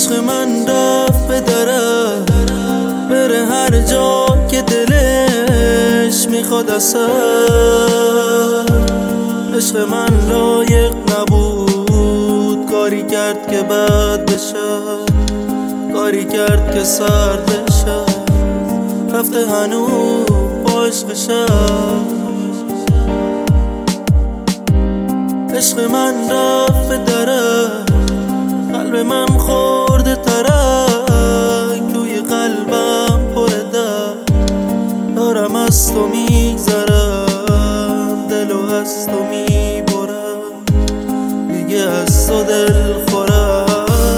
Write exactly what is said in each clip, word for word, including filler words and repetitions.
عشق من رفت به درت، بره هر جا که دلش میخواد اصلا. عشق من لایق نبود، کاری کرد که بد بشه، کاری کرد که سرد بشه، رفته هنوز با عشقشه. عشق من رفت به درت، قلب من خورده ترک، توی قلبم پر درد، دارم از تو میگذرم، دلو از تو میبرم، دیگه از تو دل خورم.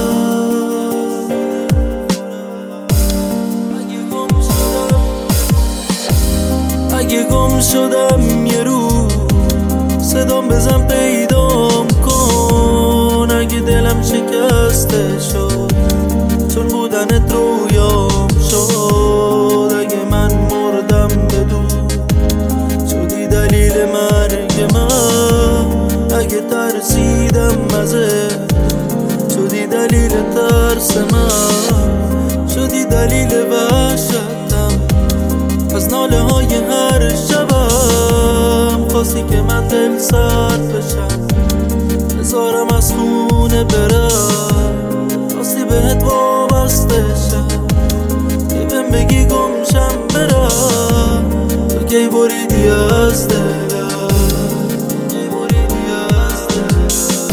اگه گم شدم یه روز، صدام بزن پیدام کن. اگه دلم شکسته شد، چون بودنت رویام شد. اگه من مردم بدون، شدی دلیل مرگ من. اگه ترسیدم ازت، شدی دلیل ترس من. شدی دلیل وحشتم از ناله های هر شبم. خواستی که من دل سرد بشم، بذارم از خونه برم. خواستی بهت وابسته شم، که بهم بگی گمشم برم. تو کی بریدی از دلم، کی بریدی از دلم.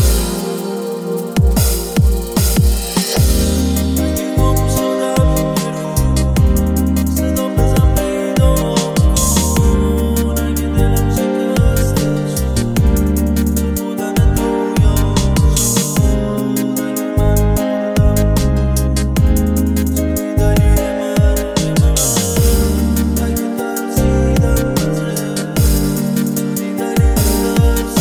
اگه گم شدم یه روز، صدام بزن پیدام کن. اگه دلم شکسته شد، چون بودنت رویام شد. اگه من مردم شدی دلیل مرگ من. اگه ترسیدم ازت، شدی دلیل ترس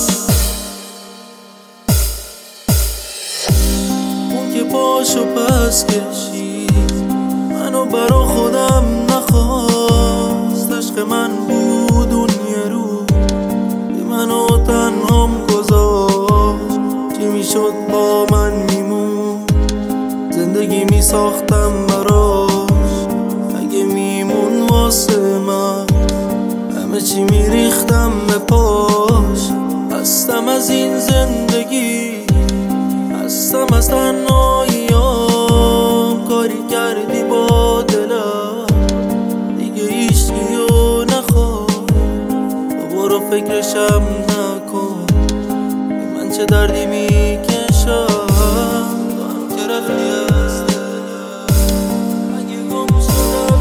من. اون که پاشو پس کشید، منو برا خودم نخواست. عشق من بود اون یه روز که منو تنهام گذاشت. چی میشد با من میمون، زندگی میساختم براش. اگه میمون واسه من، همه چی میریختم به پاش. هستم از این زندگی، هستم از تنهاییام. کاری کردی با دلم، دیگه هیچکیو نخواد. برو فکرشم نکن، من چه دردی میکشم. تو هم که رفتی از دلم. اگه گم شدم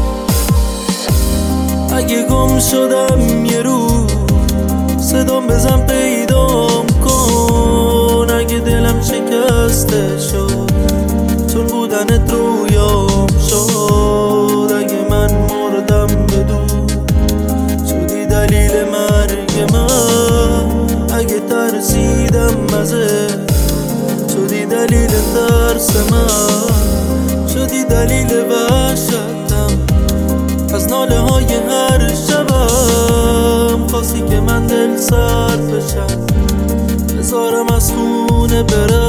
اگه گم شدم یه روز، صدام بزن پیدام کن. اگه دلم شکسته شد، چون بودنت رویام شد. اگه من مردم بدون، شدی دلیل مرگ من. اگه ترسیدم ازت، شدی دلیل ترس من. شدی دلیل وحشتم از ناله های هر شبم. خواستی که من دل سرد بشم، بذارم از خونه برم.